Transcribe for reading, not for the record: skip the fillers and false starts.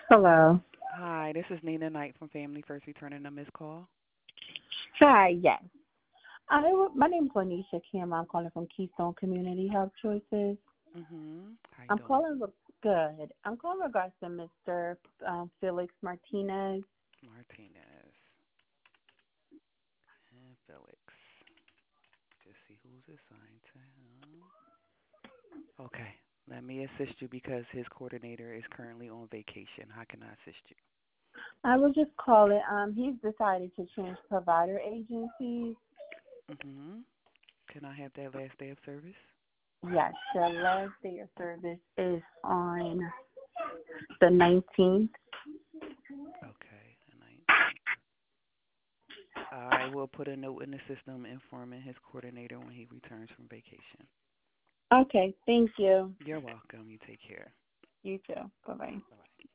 Hello. Hi, this is Nina Knight from Family First returning a missed call. Hi, yes. My name is Lanisha Kim. I'm calling from Keystone Community Health Choices. How you I'm doing? calling good. I'm calling regards to Mr. Felix Martinez. Martinez and Felix. Just see who's assigned to him. Okay, let me assist you because his coordinator is currently on vacation. How can I assist you? I was just calling. He's decided to change provider agencies. Mm-hmm. Can I have that last day of service? Yes, the last day of service is on the 19th. Okay, the 19th. I will put a note in the system informing his coordinator when he returns from vacation. Okay, thank you. You're welcome. You take care. You too. Bye bye. Bye bye.